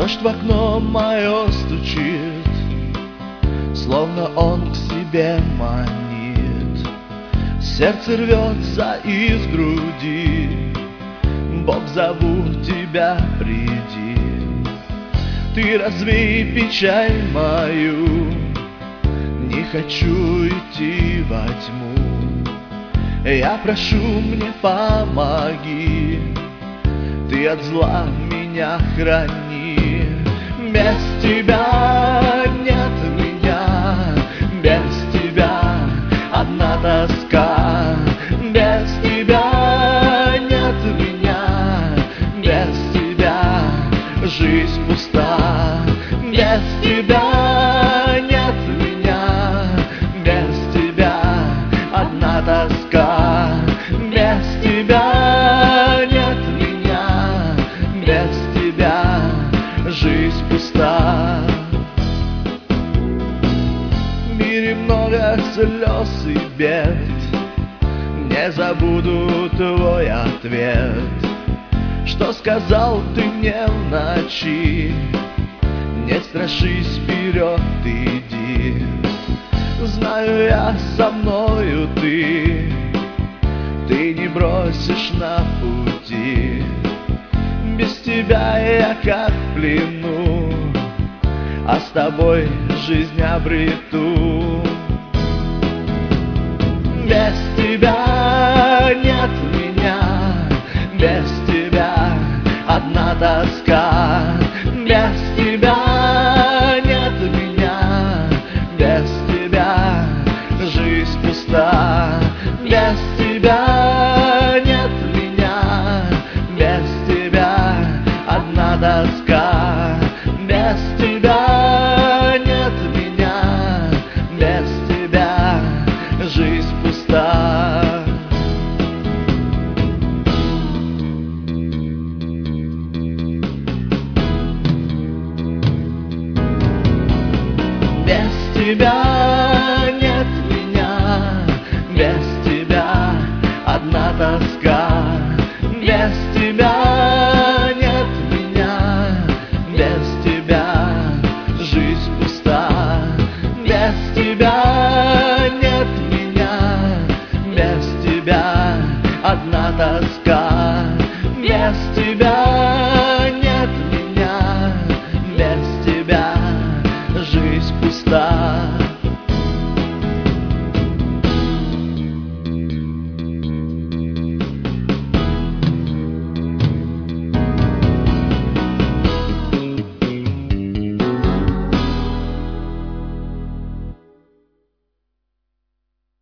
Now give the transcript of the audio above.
Дождь в окно мое стучит, словно он к себе манит. Сердце рвется из груди, Бог, зову тебя, приди. Ты развей печаль мою, не хочу идти во тьму. Я прошу, мне помоги, ты от зла меня храни. Без тебя нет меня, без тебя одна тоска. Без тебя нет меня, без тебя жизнь пуста. Без тебя нет меня, без тебя одна тоска. Без тебя нет меня, без тебя жизнь пуста. В мире много слез и бед, не забуду твой ответ. Что сказал ты мне в ночи? Не страшись, вперед иди. Знаю я, со мною ты не бросишь на пути. Без тебя я как в плену, а с тобой жизнь обрету. Без тебя нет меня, без тебя одна тоска. Без тебя нет меня, без тебя жизнь пуста. Без тебя нет меня, без тебя одна тоска. Без тебя нет меня, без тебя жизнь пуста. Без тебя нет меня, без тебя одна тоска. Без тебя нет меня, без тебя жизнь пуста. Без тебя нет меня, без тебя одна тоска. Без тебя нет меня, без тебя жизнь пуста.